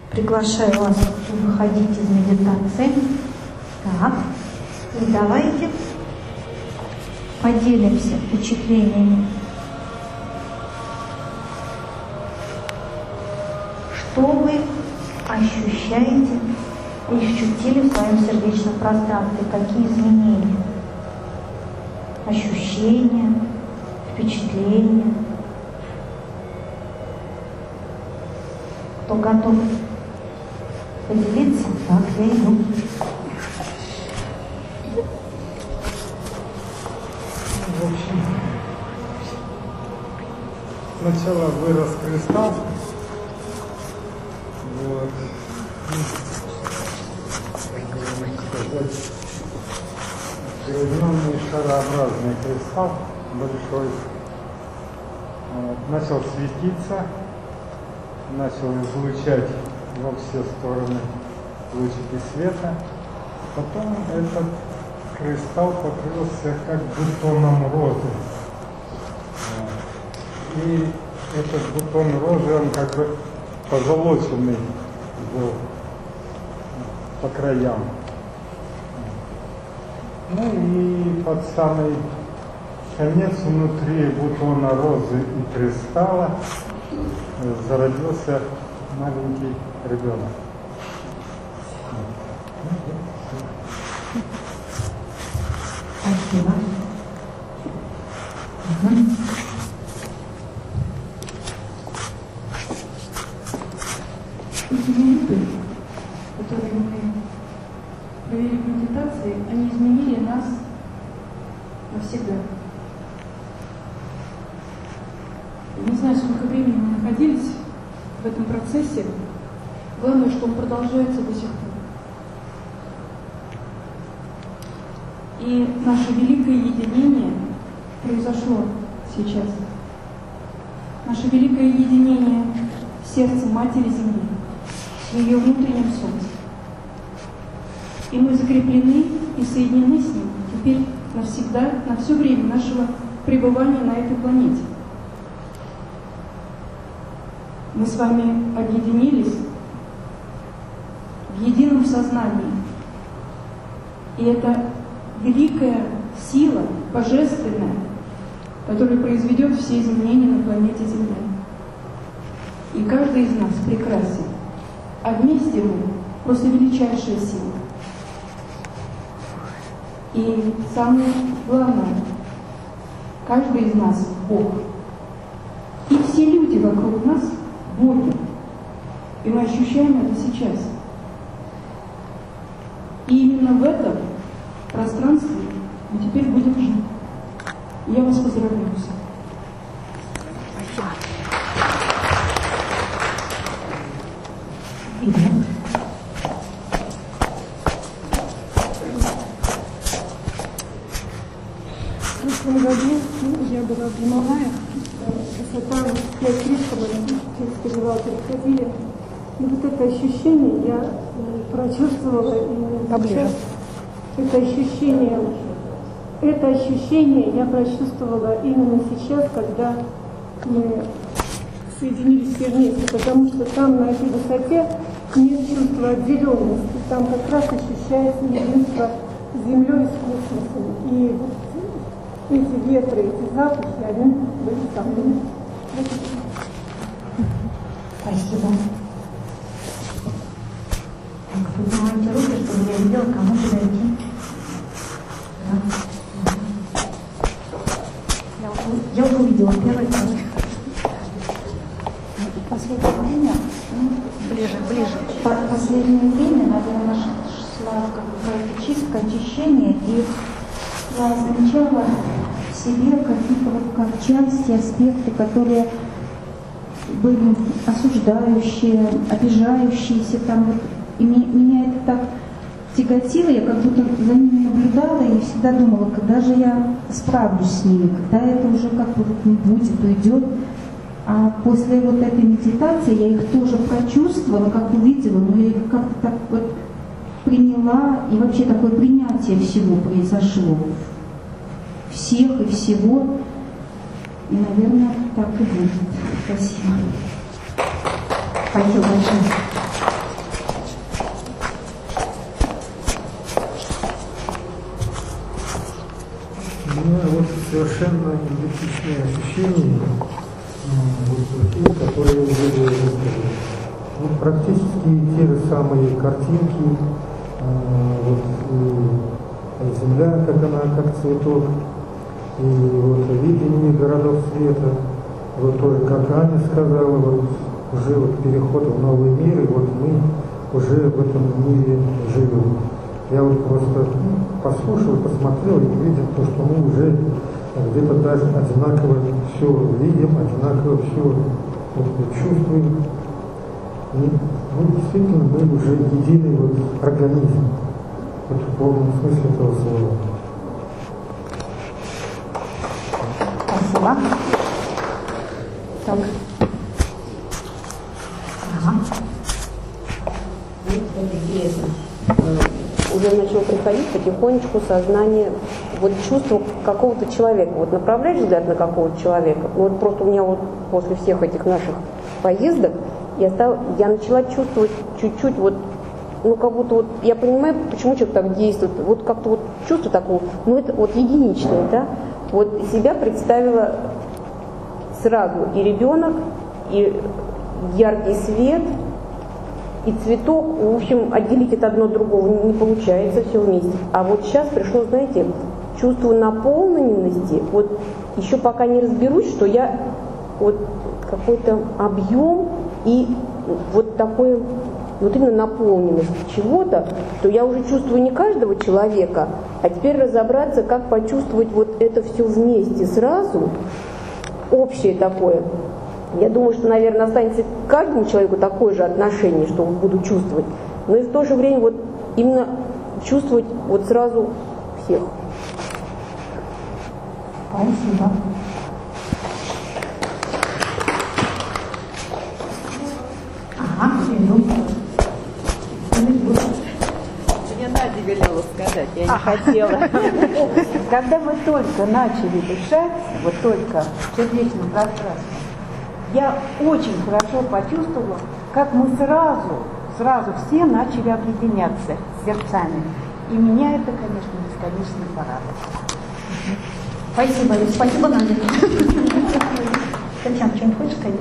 Приглашаю вас выходить из медитации. Так, и давайте поделимся впечатлениями. Что вы ощущаете и ощутили в своем сердечном пространстве? Какие изменения? Ощущения, впечатления? Кто готов поделиться? Так, я иду. В общем, сначала вырос кристалл, вот, сказать, кривленный шарообразный кристалл большой, начал светиться, начал излучать во все стороны лучики света. Потом этот кристалл покрылся как бутоном розы. И этот бутон розы, он как бы позолоченный был по краям. Ну и под самый конец внутри бутона розы и кристалла зародился маленький ребенок. Спасибо. Эти минуты, которые мы провели в медитации, они изменили нас навсегда. Не знаю, сколько времени мы находились в этом процессе. Главное, что он продолжается до сих пор. И наше великое единение произошло сейчас. Наше великое единение с сердцем Матери Земли, с ее внутренним солнцем. И мы закреплены и соединены с ним теперь навсегда, на все время нашего пребывания на этой планете. Мы с вами объединились в едином сознании. И это великая сила, божественная, которая произведет все изменения на планете Земля. И каждый из нас прекрасен. А вместе мы просто величайшая сила. И самое главное, каждый из нас Бог. И все люди вокруг нас Боги. И мы ощущаем это сейчас. И именно в этом пространстве мы теперь будем жить. Я вас поздравляю. В прошлом году я была в Гималаях, высота 5300, через перевал переходили. И вот это ощущение я прочувствовала именно сейчас. Это ощущение я прочувствовала именно сейчас, когда мы соединились все вместе, потому что там на этой высоте нет чувства отделенности, там как раз ощущается единство с землей и с космосом. И вот эти ветры, эти запахи, они были со мной. Спасибо. Поднимайте руки, чтобы я видела, кому подойти. Я уже увидела первый, второй. Последнее время, последнее время, наверное, шла какая-то чистка, очищение, и я замечала в себе какие-то вот как части, аспекты, которые были осуждающие, обижающиеся, там вот, и меня это так тяготило, я как будто за ними наблюдала и всегда думала, когда же я справлюсь с ними, когда это уже как бы вот не будет, уйдет. А после вот этой медитации я их тоже прочувствовала, как увидела, но я их как-то так вот приняла, и вообще такое принятие всего произошло. Всех и всего. И, наверное, так и будет. Спасибо. Спасибо большое. совершенно идентичные ощущения, которые уже рассказали. Вот практически те же самые картинки, вот и земля, как она, как цветок, и вот видение городов света, вот тоже, как Аня сказала, вот уже вот переход в новый мир, и вот мы уже в этом мире живем. Я вот просто послушал, посмотрел и увидел то, что мы уже где-то даже одинаково все видим, одинаково все вот, чувствуем. И действительно мы уже единый вот организм, вот в полном смысле этого слова. Спасибо. Так. Ага. Интересно. Уже начало приходить потихонечку сознание, вот чувство какого-то человека. Вот направляешь взгляд на какого-то человека, вот просто у меня вот после всех этих наших поездок я начала чувствовать чуть-чуть вот, ну как будто вот, я понимаю, почему человек так действует, вот как-то вот чувство такого, ну это вот единичное, да, вот себя представила сразу и ребенок, и яркий свет, и цветок, в общем, отделить это одно от другого не получается, все вместе. А вот сейчас пришло, знаете, чувство наполненности, вот еще пока не разберусь, что я вот какой-то объем и вот такой, вот именно наполненность чего-то, то я уже чувствую не каждого человека, а теперь разобраться, как почувствовать вот это все вместе сразу, общее такое. Я думаю, что, наверное, останется к каждому человеку такое же отношение, что вот буду чувствовать, но и в то же время вот именно чувствовать вот сразу всех. Спасибо. Ага, Мне Надя велела сказать, я не хотела. Когда мы только начали дышать, вот только в сердечном пространстве, я очень хорошо почувствовала, как мы сразу все начали объединяться сердцами. И меня это, конечно, бесконечно порадовало. Спасибо, спасибо, Надя. Татьяна, что-нибудь хочешь сказать?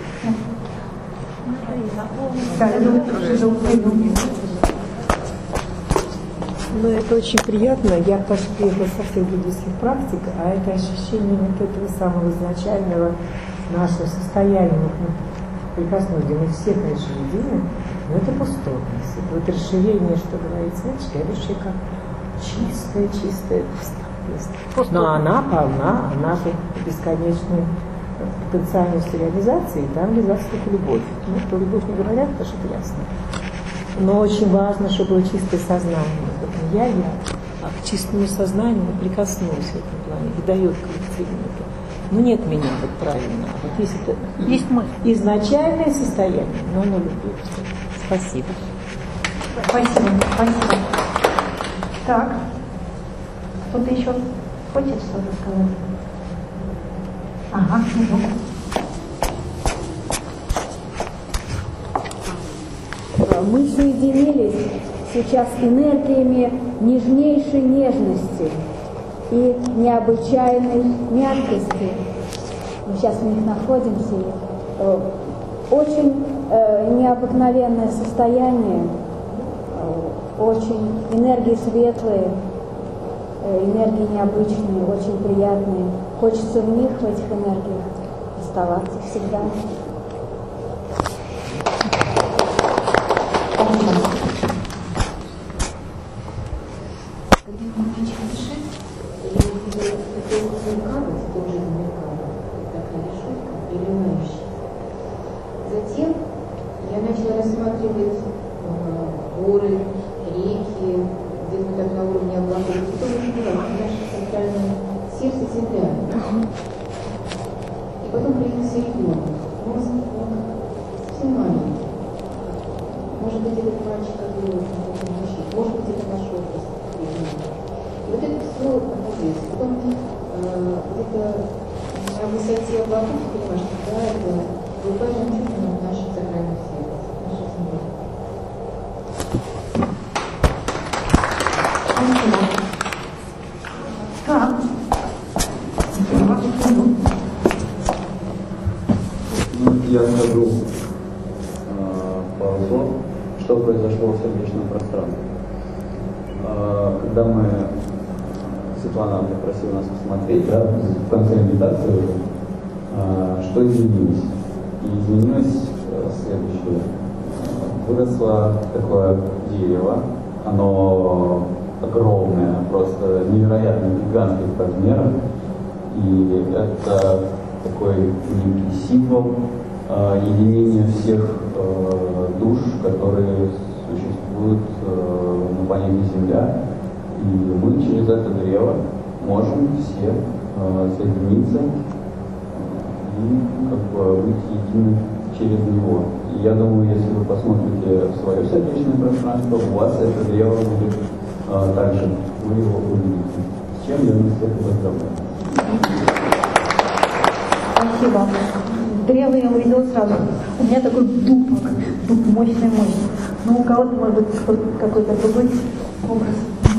Ну, это очень приятно. Я, конечно, приехала совсем других практик, а это ощущение вот этого самого изначального нашего состояния. Вот мы прекрасно видим, мы все, конечно, едины, но это пустотность. Это вот расширение, что говорится, знаете, я душе как чистая пустотность. Но она полна, она же бесконечной потенциальностью реализации, там где только любовь. Ну, что любовь не говорят, потому что это ясно. Но очень важно, чтобы было чистое сознание. Вот не я, а к чистому сознанию прикоснулась в этом плане и дает коллективно это. Ну нет меня вот правильно, а вот есть это Есть мы. изначальное состояние, но оно любит. Спасибо. Спасибо, спасибо. Так, кто-то еще хочет что-то сказать? Ага, Мы соединились сейчас энергиями нежнейшей нежности и необычайной мягкости. Мы сейчас в них находимся. Очень необыкновенное состояние, очень энергии светлые, энергии необычные, очень приятные. Хочется в них, в этих энергиях, оставаться всегда. Затем я начала рассматривать горы, реки, где-то так на уровне облаков. И потом увидела наше центральное сердце центральное. И потом появился ребенок. Он совсем маленький. Может быть, этот мальчик, который мужчина, может быть, это наш образ. И вот это все находилось. Потом где-то на высоте облаков, ты понимаешь, что да, это буквально чуть-чуть наше сакральное сердце, наша семья. Так, что произошло в сердечном пространстве. Когда Светлана попросила нас посмотреть, да, в конце медитации, что изменилось. И изменилось следующее. Выросло такое дерево, оно огромное, просто невероятно гигантских размеров. И это такой некий символ единения всех душ, которые существуют на планете Земля. И мы через это древо можем все соединиться и как бы быть едины через него. И я думаю, если вы посмотрите в свое сердечное пространство, у вас это древо будет также, вы его увидите. С чем я нас всех поздравляю. Спасибо. Древо я увидела сразу. У меня такой дуб мощный. Но у кого-то может быть какой-то другой образ.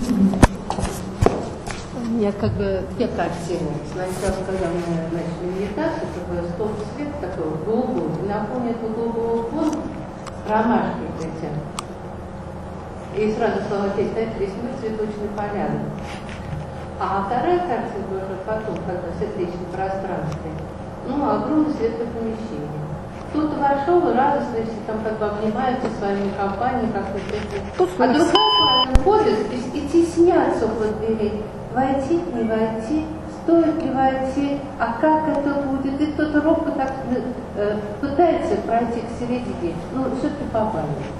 У меня как бы две картины. Сначала, когда мы начали медитацию, как бы столб света такой голубой, и на фоне этого голубого фона ромашки летят. И сразу стало петь, знаете, весь мир цветочной поляны. А вторая картина уже потом, когда в сердечном пространстве, огромное светлое помещение. Кто-то вошел, и радостно все там как бы обнимаются своими компаниями, как-то пришли. А другая половина ходит и теснятся около дверей. Войти, не войти, стоит ли войти, а как это будет? И кто-то робко так пытается пройти к середине, все-таки побаивается.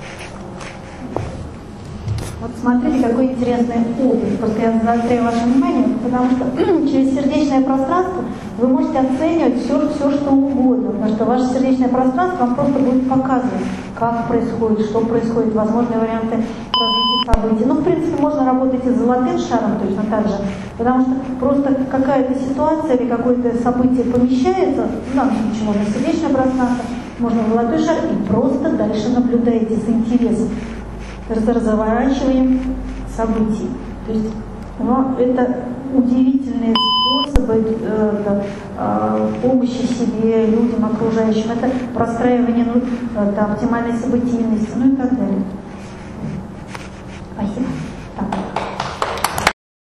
Вот смотрите, какой интересный опыт. Просто я заостряю ваше внимание, потому что через сердечное пространство вы можете оценивать все, что угодно. Потому что ваше сердечное пространство вам просто будет показывать, как происходит, что происходит, возможные варианты развития событий. В принципе, можно работать и с золотым шаром точно так же, потому что просто какая-то ситуация или какое-то событие помещается, в данном случае можно в сердечное пространство, можно в золотой шар, и просто дальше наблюдаете с интересом за разворачиванием событий. То есть это удивительные способы помощи себе, людям, окружающим. Это простраивание оптимальной событийности, и так далее.